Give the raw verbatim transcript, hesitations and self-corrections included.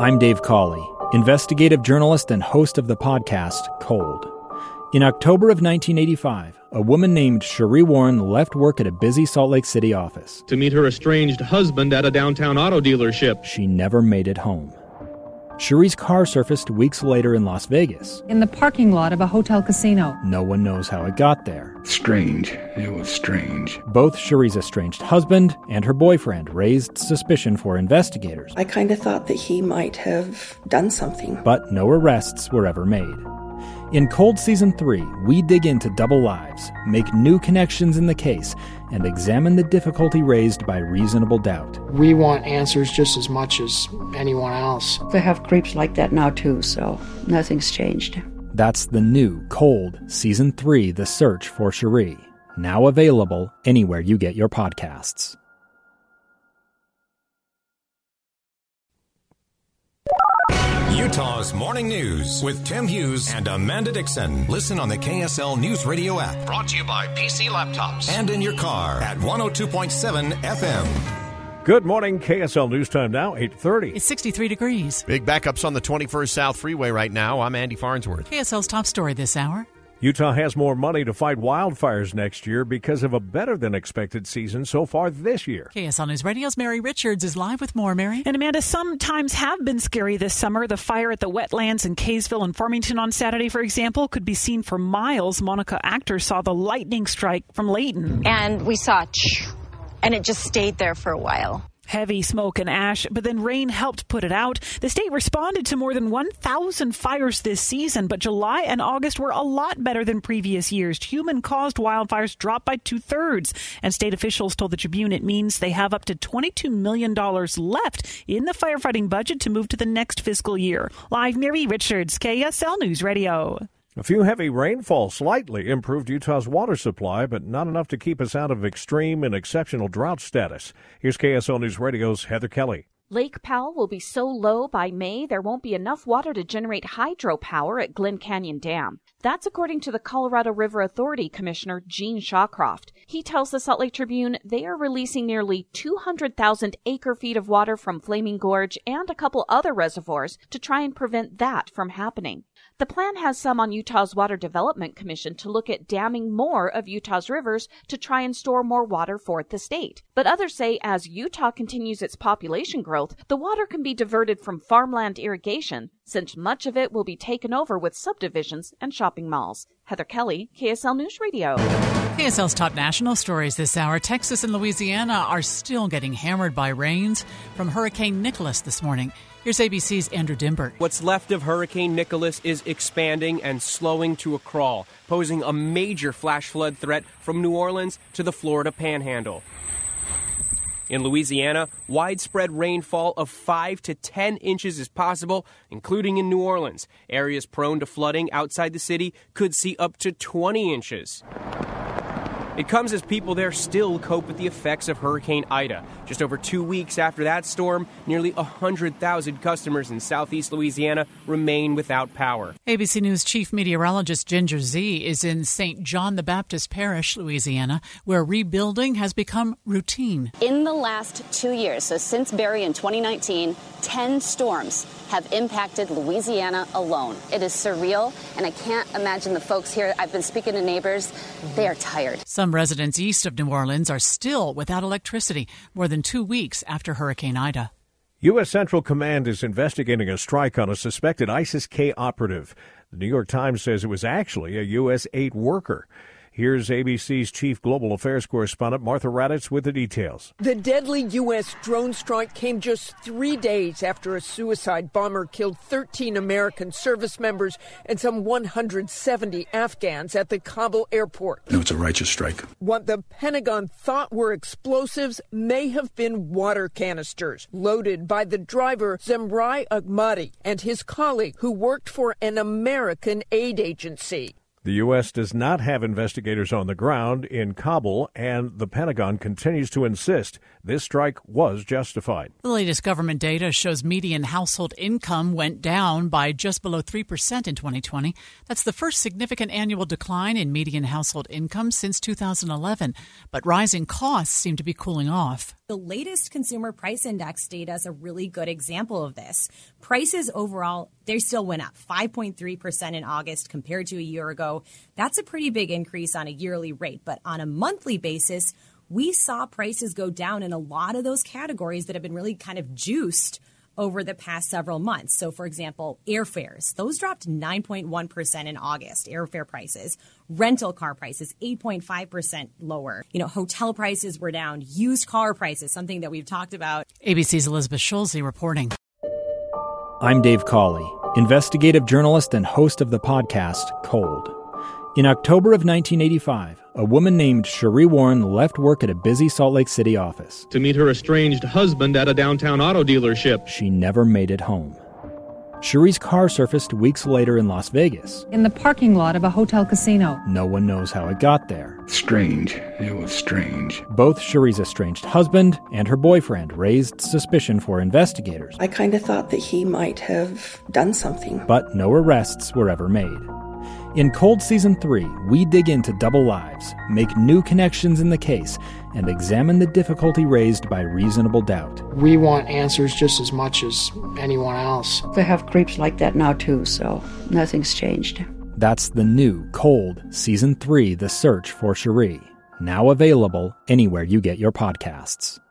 I'm Dave Cawley, investigative journalist and host of the podcast Cold. In October of nineteen eighty-five, a woman named Cherie Warren left work at a busy Salt Lake City office to meet her estranged husband at a downtown auto dealership. She never made it home. Cherie's car surfaced weeks later in Las Vegas. In the parking lot of a hotel casino. No one knows how it got there. Strange. It was strange. Both Cherie's estranged husband and her boyfriend raised suspicion for investigators. I kind of thought that he might have done something. But no arrests were ever made. In Cold Season three, we dig into double lives, make new connections in the case, and examine the difficulty raised by reasonable doubt. We want answers just as much as anyone else. They have creeps like that now too, so nothing's changed. That's the new Cold Season three, The Search for Cherie, now available anywhere you get your podcasts. Utah's Morning News with Tim Hughes and Amanda Dixon. Listen on the K S L News Radio app. Brought to you by P C Laptops. And in your car at one oh two point seven F M. Good morning, K S L News Time now, eight thirty. It's sixty-three degrees. Big backups on the twenty-first South Freeway right now. I'm Andy Farnsworth. K S L's top story this hour. Utah has more money to fight wildfires next year because of a better-than-expected season so far this year. K S L News Radio's Mary Richards is live with more. Mary? And Amanda, some times have been scary this summer. The fire at the wetlands in Kaysville and Farmington on Saturday, for example, could be seen for miles. Monica Actor saw the lightning strike from Layton. And we saw, and it just stayed there for a while. Heavy smoke and ash, but then rain helped put it out. The state responded to more than one thousand fires this season, but July and August were a lot better than previous years. Human-caused wildfires dropped by two-thirds, and state officials told the Tribune it means they have up to twenty-two million dollars left in the firefighting budget to move to the next fiscal year. Live, Mary Richards, K S L News Radio. A few heavy rainfall slightly improved Utah's water supply, but not enough to keep us out of extreme and exceptional drought status. Here's K S L News Radio's Heather Kelly. Lake Powell will be so low by May there won't be enough water to generate hydropower at Glen Canyon Dam. That's according to the Colorado River Authority Commissioner Gene Shawcroft. He tells the Salt Lake Tribune they are releasing nearly two hundred thousand acre-feet of water from Flaming Gorge and a couple other reservoirs to try and prevent that from happening. The plan has some on Utah's Water Development Commission to look at damming more of Utah's rivers to try and store more water for the state. But others say as Utah continues its population growth, the water can be diverted from farmland irrigation, since much of it will be taken over with subdivisions and shopping malls. Heather Kelly, K S L News Radio. K S L's top national stories this hour. Texas and Louisiana are still getting hammered by rains from Hurricane Nicholas this morning. Here's A B C's Andrew Dimbert. What's left of Hurricane Nicholas is expanding and slowing to a crawl, posing a major flash flood threat from New Orleans to the Florida Panhandle. In Louisiana, widespread rainfall of five to ten inches is possible, including in New Orleans. Areas prone to flooding outside the city could see up to twenty inches. It comes as people there still cope with the effects of Hurricane Ida. Just over two weeks after that storm, nearly one hundred thousand customers in southeast Louisiana remain without power. A B C News chief meteorologist Ginger Z is in Saint John the Baptist Parish, Louisiana, where rebuilding has become routine. In the last two years, so since Barry in twenty nineteen, ten storms have impacted Louisiana alone. It is surreal, and I can't imagine the folks here. I've been speaking to neighbors. They are tired. Some residents east of New Orleans are still without electricity more than two weeks after Hurricane Ida. U S. Central Command is investigating a strike on a suspected ISIS-K operative. The New York Times says it was actually a U S eight worker. Here's A B C's chief global affairs correspondent Martha Raddatz with the details. The deadly U S drone strike came just three days after a suicide bomber killed thirteen American service members and some one hundred seventy Afghans at the Kabul airport. No, it's a righteous strike. What the Pentagon thought were explosives may have been water canisters loaded by the driver Zemrai Ahmadi and his colleague who worked for an American aid agency. The U S does not have investigators on the ground in Kabul, and the Pentagon continues to insist this strike was justified. The latest government data shows median household income went down by just below three percent in twenty twenty. That's the first significant annual decline in median household income since two thousand eleven. But rising costs seem to be cooling off. The latest consumer price index data is a really good example of this. Prices overall, they still went up five point three percent in August compared to a year ago. That's a pretty big increase on a yearly rate. But on a monthly basis, we saw prices go down in a lot of those categories that have been really kind of juiced over the past several months. So, for example, airfares, those dropped nine point one percent in August, airfare prices. Rental car prices, eight point five percent lower. You know, hotel prices were down. Used car prices, something that we've talked about. A B C's Elizabeth Schulze reporting. I'm Dave Cawley, investigative journalist and host of the podcast Cold. In October of nineteen eighty-five, a woman named Sheree Warren left work at a busy Salt Lake City office to meet her estranged husband at a downtown auto dealership. She never made it home. Sheree's car surfaced weeks later in Las Vegas. In the parking lot of a hotel casino. No one knows how it got there. Strange. It was strange. Both Sheree's estranged husband and her boyfriend raised suspicion for investigators. I kind of thought that he might have done something. But no arrests were ever made. In Cold Season three, we dig into double lives, make new connections in the case, and examine the difficulty raised by reasonable doubt. We want answers just as much as anyone else. They have creeps like that now too, so nothing's changed. That's the new Cold Season three, The Search for Sheree, now available anywhere you get your podcasts.